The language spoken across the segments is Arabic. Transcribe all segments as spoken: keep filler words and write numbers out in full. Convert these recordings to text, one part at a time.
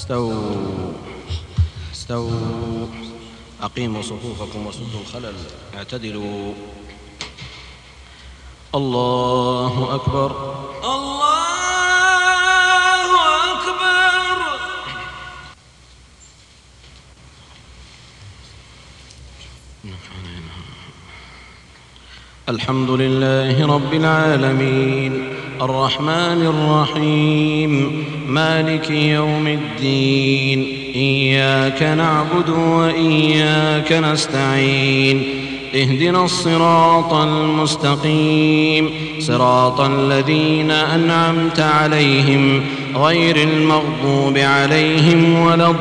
استووا استووا أقيموا صفوفكم وسدوا الخلل، اعتدلوا. الله أكبر الله أكبر. الحمد لله رب العالمين الرحمن الرحيم مالك يوم الدين، إياك نعبد وإياك نستعين، اهدنا الصراط المستقيم، صراط الذين أنعمت عليهم غير المغضوب عليهم ولا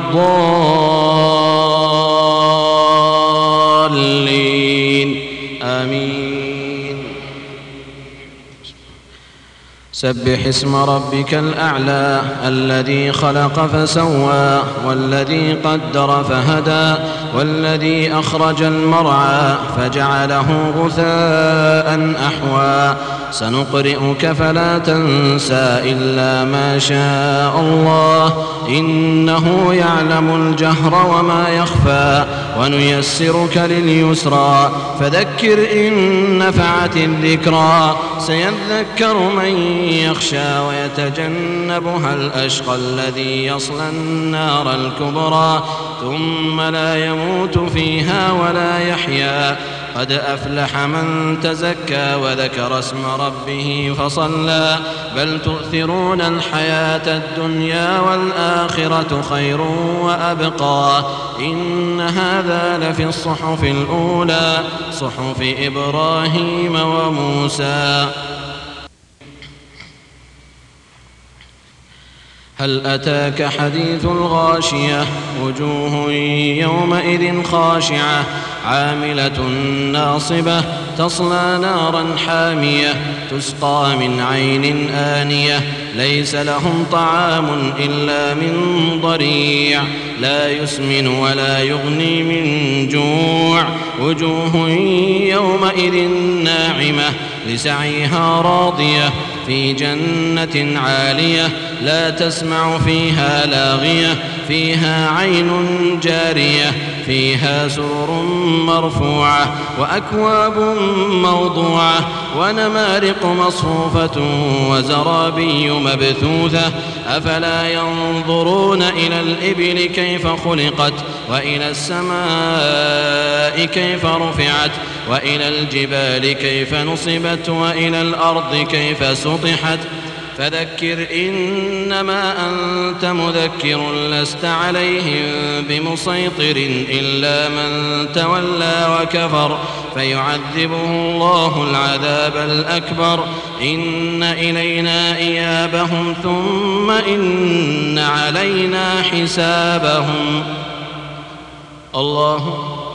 الضالين، آمين. سبح اسم ربك الأعلى الذي خلق فسوى والذي قدر فهدى والذي أخرج المرعى فجعله غثاء أحوى. سنقرئك فلا تنسى إلا ما شاء الله، إنه يعلم الجهر وما يخفى، ونيسرك لليسرى فذكر إن نفعت الذكرى. سيذكر من يخشى ويتجنبها الأشقى الذي يصلى النار الكبرى، ثم لا يموت فيها ولا يحيا. قد أفلح من تزكى وذكر اسم ربه فصلى، بل تؤثرون الحياة الدنيا والآخرة خير وأبقى. إن هذا لفي الصحف الأولى، صحف إبراهيم وموسى. هل أتاك حديث الغاشية؟ وجوه يومئذ خاشعة عاملة ناصبة، تصلى نارا حامية، تسقى من عين آنية، ليس لهم طعام إلا من ضريع، لا يسمن ولا يغني من جوع. وجوه يومئذ ناعمة لسعيها راضية، في جنة عالية، لا تسمع فيها لاغية، فيها عين جارية، فيها سرر مرفوعة وأكواب موضوعة ونمارق مصفوفة وزرابي مبثوثة. أفلا ينظرون إلى الإبل كيف خلقت، وإلى السماء كيف رفعت، وإلى الجبال كيف نصبت، وإلى الأرض كيف سطحت. فذكر إنما أنت مذكر، لست عليهم بمسيطر إلا من تولى وكفر، فيعذبه الله العذاب الأكبر. إن إلينا إيابهم ثم إن علينا حسابهم. الله